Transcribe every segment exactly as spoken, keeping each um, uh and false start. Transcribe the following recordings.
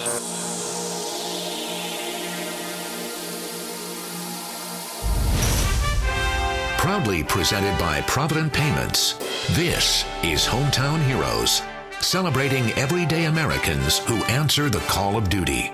Proudly presented by Provident Payments, this is Hometown Heroes, celebrating everyday Americans who answer the call of duty.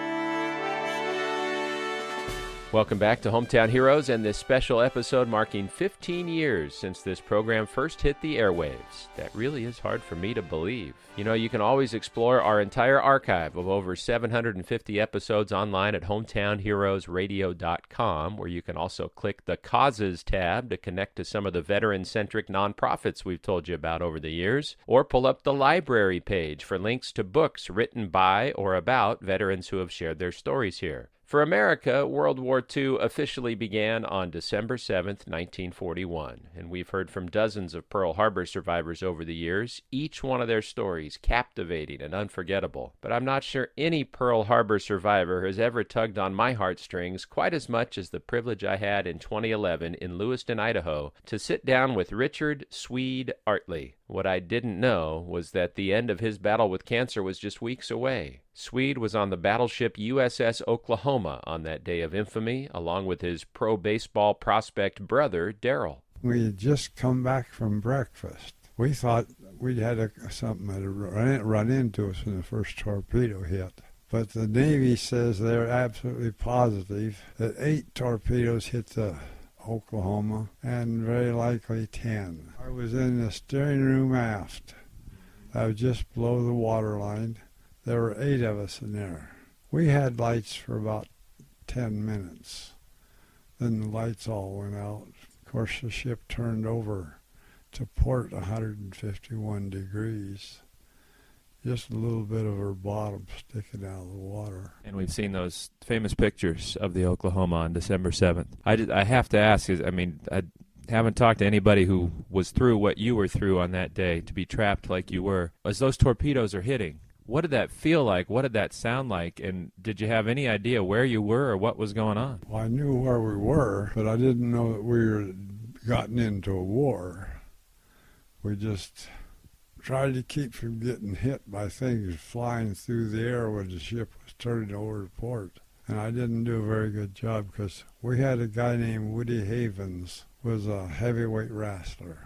Welcome back to Hometown Heroes and this special episode marking fifteen years since this program first hit the airwaves. That really is hard for me to believe. You know, you can always explore our entire archive of over seven hundred fifty episodes online at hometown heroes radio dot com, where you can also click the Causes tab to connect to some of the veteran-centric nonprofits we've told you about over the years, or pull up the library page for links to books written by or about veterans who have shared their stories here. For America, World War Two officially began on December seventh, nineteen forty-one, and we've heard from dozens of Pearl Harbor survivors over the years, each one of their stories captivating and unforgettable. But I'm not sure any Pearl Harbor survivor has ever tugged on my heartstrings quite as much as the privilege I had in twenty eleven in Lewiston, Idaho, to sit down with Richard Swede Artley. What I didn't know was that the end of his battle with cancer was just weeks away. Swede was on the battleship U S S Oklahoma on that day of infamy, along with his pro baseball prospect brother, Darrell. We had just come back from breakfast. We thought we'd had a, something that run, run into us when the first torpedo hit. But the Navy says they're absolutely positive that eight torpedoes hit the Oklahoma, and very likely ten. I was in the steering room aft. I was just below the waterline. There were eight of us in there. We had lights for about ten minutes. Then the lights all went out. Of course, the ship turned over to port one hundred fifty-one degrees. Just a little bit of her bottom sticking out of the water. And we've seen those famous pictures of the Oklahoma on December seventh. I, did, I have to ask, I mean, I haven't talked to anybody who was through what you were through on that day, to be trapped like you were. As those torpedoes are hitting, what did that feel like? What did that sound like? And did you have any idea where you were or what was going on? Well, I knew where we were, but I didn't know that we were gotten into a war. We just tried to keep from getting hit by things flying through the air when the ship was turning over to port. And I didn't do a very good job because we had a guy named Woody Havens, was a heavyweight wrestler.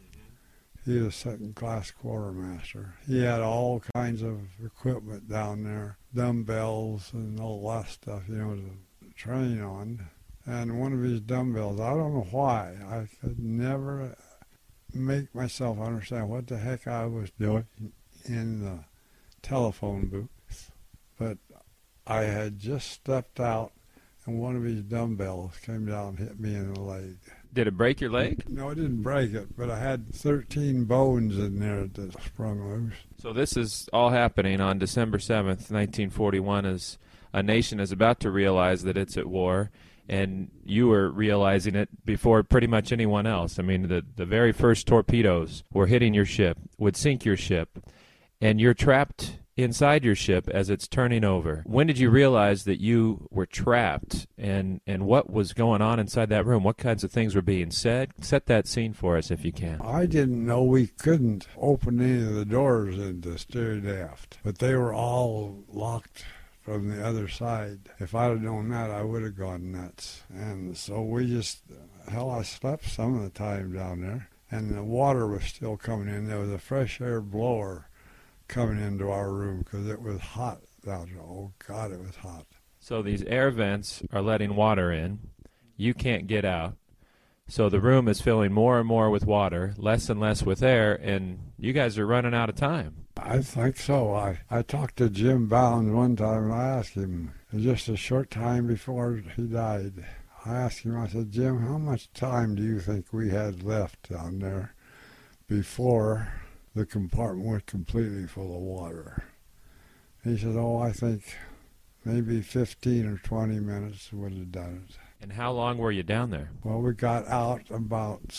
He was a second-class quartermaster. He had all kinds of equipment down there, dumbbells and all that stuff, you know, to train on. And one of his dumbbells, I don't know why, I could never make myself understand what the heck I was doing in the telephone booth. But I had just stepped out, and one of his dumbbells came down and hit me in the leg. Did it break your leg? No, it didn't break it, but I had thirteen bones in there that sprung loose. So this is all happening on December seventh, nineteen forty-one, as a nation is about to realize that it's at war, and you were realizing it before pretty much anyone else. I mean, the, the very first torpedoes were hitting your ship, would sink your ship, and you're trapped inside your ship as it's turning over. When did you realize that you were trapped, and, and what was going on inside that room? What kinds of things were being said? Set that scene for us if you can. I didn't know we couldn't open any of the doors into steering aft, but they were all locked from the other side. If I'd have known that, I would have gone nuts. And so we just, hell, I slept some of the time down there, and the water was still coming in. There was a fresh air blower coming into our room because it was hot down there. Oh, God, it was hot. So these air vents are letting water in. You can't get out. So the room is filling more and more with water, less and less with air, and you guys are running out of time. I think so. I, I talked to Jim Bounds one time, and I asked him, just a short time before he died, I asked him, I said, Jim, how much time do you think we had left down there before the compartment was completely full of water? He said, oh, I think maybe fifteen or twenty minutes would have done it. And how long were you down there? Well, we got out about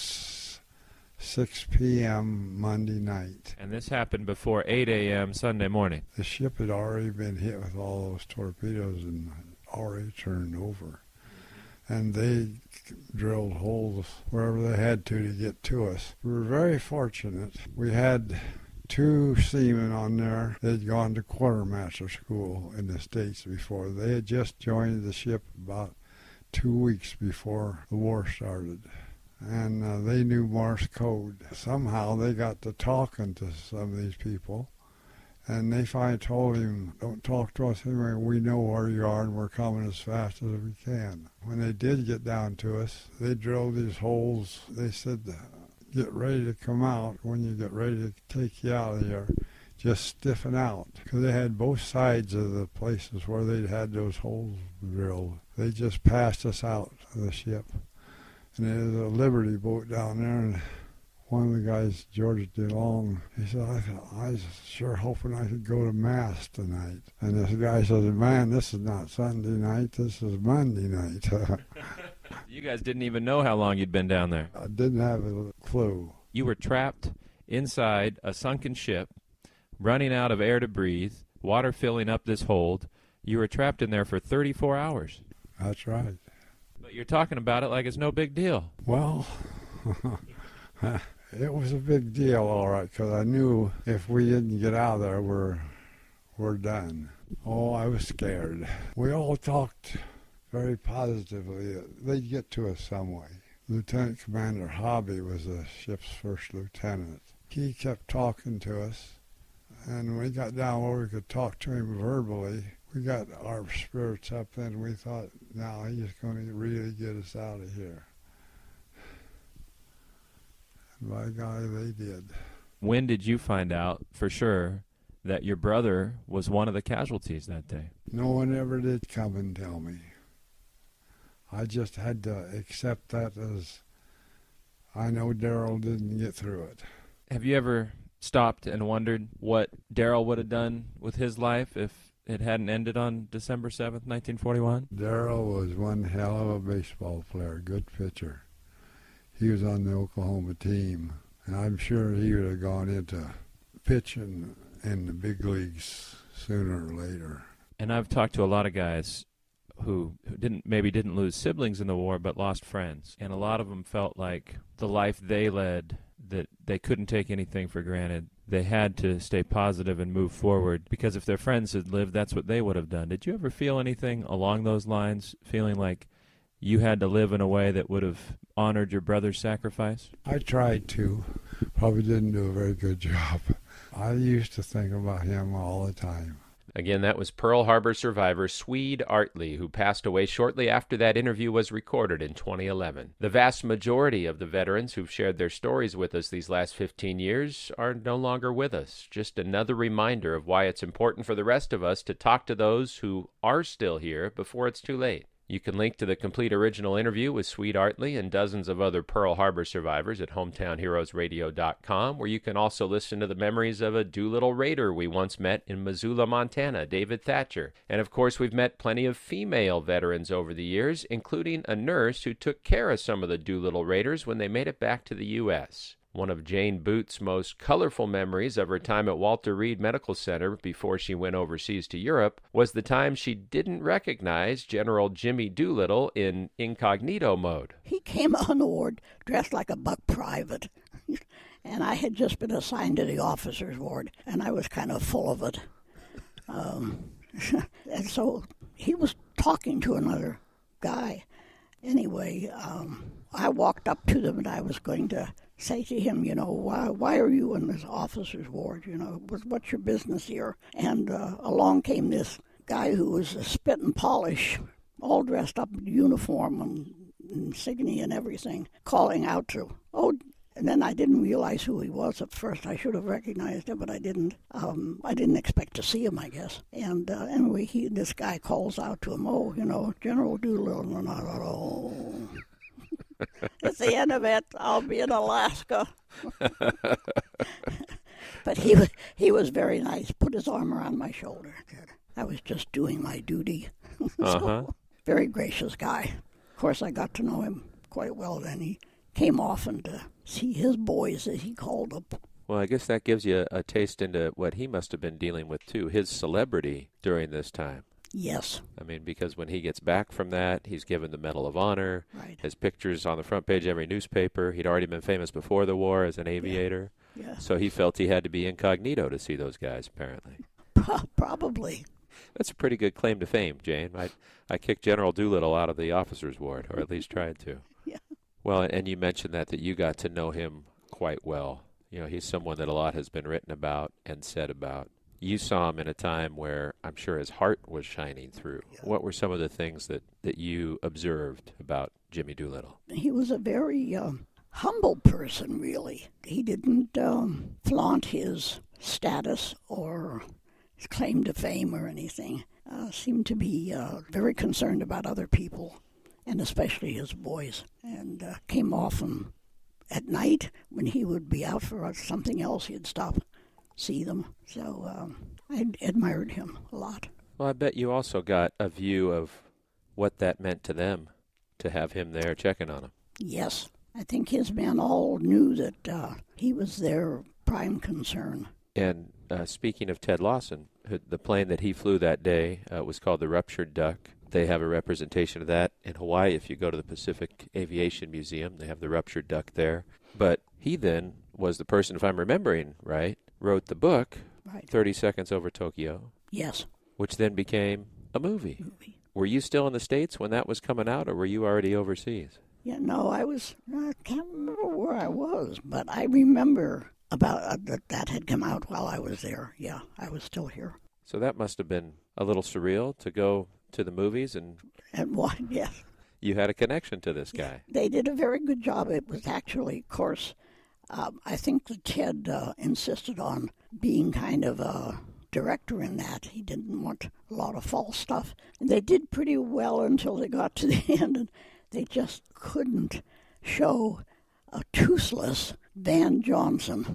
six p.m. Monday night. And this happened before eight a.m. Sunday morning. The ship had already been hit with all those torpedoes and already turned over. And they drilled holes wherever they had to to get to us. We were very fortunate. We had two seamen on there. They'd gone to quartermaster school in the States before. They had just joined the ship about two weeks before the war started. And uh, they knew Morse code. Somehow they got to talking to some of these people. And they finally told him, don't talk to us anyway, we know where you are and we're coming as fast as we can. When they did get down to us, they drilled these holes. They said, get ready to come out. When you get ready to take you out of here, just stiffen out. Because they had both sides of the places where they'd had those holes drilled. They just passed us out of the ship. And there was a Liberty boat down there, and one of the guys, George DeLong, he said, I, thought, I was sure hoping I could go to Mass tonight. And this guy says, man, this is not Sunday night, this is Monday night. You guys didn't even know how long you'd been down there. I didn't have a clue. You were trapped inside a sunken ship, running out of air to breathe, water filling up this hold. You were trapped in there for thirty-four hours. That's right. But you're talking about it like it's no big deal. Well, it was a big deal, all right, because I knew if we didn't get out of there, we're, we're done. Oh, I was scared. We all talked very positively. They'd get to us some way. Lieutenant Commander Hobby was the ship's first lieutenant. He kept talking to us, and when we got down where we could talk to him verbally, we got our spirits up then. We thought, now he's going to really get us out of here. And by golly, they did. When did you find out for sure that your brother was one of the casualties that day? No one ever did come and tell me. I just had to accept that as I know Darrell didn't get through it. Have you ever stopped and wondered what Darrell would have done with his life if it hadn't ended on December seventh, nineteen forty-one? Darrell was one hell of a baseball player, good pitcher. He was on the Oklahoma team, and I'm sure he would have gone into pitching in the big leagues sooner or later. And I've talked to a lot of guys who, who didn't maybe didn't lose siblings in the war but lost friends, and a lot of them felt like the life they led, that they couldn't take anything for granted. They had to stay positive and move forward, because if their friends had lived, that's what they would have done. Did you ever feel anything along those lines, feeling like you had to live in a way that would have honored your brother's sacrifice? I tried to. Probably didn't do a very good job. I used to think about him all the time. Again, that was Pearl Harbor survivor Swede Artley, who passed away shortly after that interview was recorded in twenty eleven. The vast majority of the veterans who've shared their stories with us these last fifteen years are no longer with us. Just another reminder of why it's important for the rest of us to talk to those who are still here before it's too late. You can link to the complete original interview with Swede Artley and dozens of other Pearl Harbor survivors at hometown heroes radio dot com, where you can also listen to the memories of a Doolittle Raider we once met in Missoula, Montana, David Thatcher. And of course, we've met plenty of female veterans over the years, including a nurse who took care of some of the Doolittle Raiders when they made it back to the U S One of Jane Booth's most colorful memories of her time at Walter Reed Medical Center before she went overseas to Europe was the time she didn't recognize General Jimmy Doolittle in incognito mode. He came on the ward dressed like a buck private, and I had just been assigned to the officers' ward, and I was kind of full of it. Um, and so he was talking to another guy. Anyway, um, I walked up to them, and I was going to say to him, you know, why why are you in this officer's ward? You know, what's your business here? And uh, along came this guy who was a spit and polish, all dressed up in uniform and insignia and everything, calling out to, oh, and then I didn't realize who he was at first. I should have recognized him, but I didn't. Um, I didn't expect to see him, I guess. And uh, anyway, he this guy calls out to him, oh, you know, General Doolittle, and I thought, oh. At the end of it, I'll be in Alaska. But he was, he was very nice, put his arm around my shoulder. I was just doing my duty. So, Uh-huh. very gracious guy. Of course, I got to know him quite well then. He came often to see his boys, as he called them. Well, I guess that gives you a, a taste into what he must have been dealing with, too, his celebrity during this time. Yes. I mean, because when he gets back from that, he's given the Medal of Honor. Right. His picture's on the front page of every newspaper. He'd already been famous before the war as an aviator. Yeah. So he felt he had to be incognito to see those guys, apparently. Probably. That's a pretty good claim to fame, Jane. I, I kicked General Doolittle out of the officers' ward, or at least tried to. Yeah. Well, and you mentioned that, that you got to know him quite well. You know, he's someone that a lot has been written about and said about. You saw him in a time where I'm sure his heart was shining through. Yeah. What were some of the things that, that you observed about Jimmy Doolittle? He was a very um, humble person, really. He didn't um, flaunt his status or his claim to fame or anything. Uh, seemed to be uh, very concerned about other people, and especially his boys. And uh, came often at night when he would be out for something else. He'd stop, see them. So um, I admired him a lot. Well, I bet you also got a view of what that meant to them to have him there checking on them. Yes. I think his men all knew that uh, he was their prime concern. And uh, speaking of Ted Lawson, the plane that he flew that day uh, was called the Ruptured Duck. They have a representation of that in Hawaii. If you go to the Pacific Aviation Museum, they have the Ruptured Duck there. But he then was the person, if I'm remembering right, wrote the book, Right. thirty seconds Over Tokyo, Yes. which then became a movie. Movie. Were you still in the States when that was coming out, or were you already overseas? Yeah, no, I was, I can't remember where I was, but I remember about uh, that that had come out while I was there. Yeah, I was still here. So that must have been a little surreal to go to the movies, and And what, yes. you had a connection to this guy. They did a very good job. It was actually, of course, um, I think that Ted uh, insisted on being kind of a director in that. He didn't want a lot of false stuff. And they did pretty well until they got to the end, and they just couldn't show a toothless Van Johnson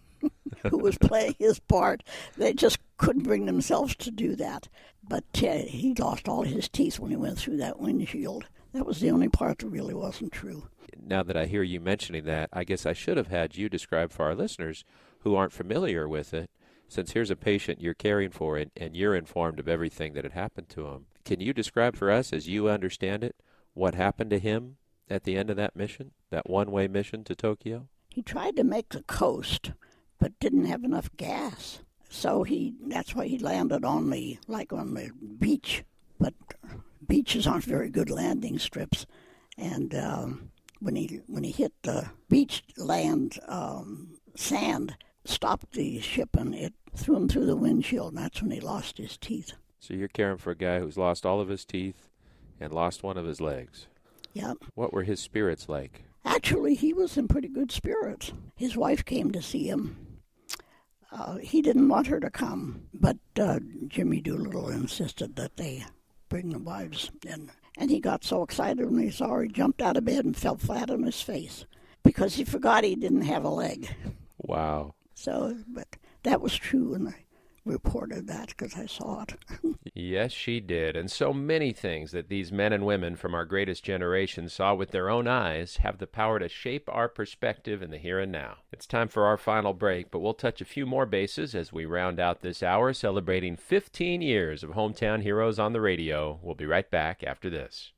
who was playing his part. They just couldn't bring themselves to do that. But Ted, he lost all his teeth when he went through that windshield. That was the only part that really wasn't true. Now that I hear you mentioning that, I guess I should have had you describe for our listeners who aren't familiar with it, since here's a patient you're caring for and, and you're informed of everything that had happened to him. Can you describe for us, as you understand it, what happened to him at the end of that mission, that one-way mission to Tokyo? He tried to make the coast, but didn't have enough gas. So he that's why he landed on the, like on the beach. But beaches aren't very good landing strips. And um, when he when he hit the beach land um, sand, stopped the ship, and it threw him through the windshield, and that's when he lost his teeth. So you're caring for a guy who's lost all of his teeth and lost one of his legs. Yep. What were his spirits like? Actually, he was in pretty good spirits. His wife came to see him. Uh, he didn't want her to come, but uh, Jimmy Doolittle insisted that they bring the wives in. And he got so excited when he saw her, he jumped out of bed and fell flat on his face because he forgot he didn't have a leg. Wow. So, but that was true, and I reported that because I saw it. Yes, she did. And so many things that these men and women from our greatest generation saw with their own eyes have the power to shape our perspective in the here and now. It's time for our final break, but we'll touch a few more bases as we round out this hour celebrating fifteen years of Hometown Heroes on the radio. We'll be right back after this.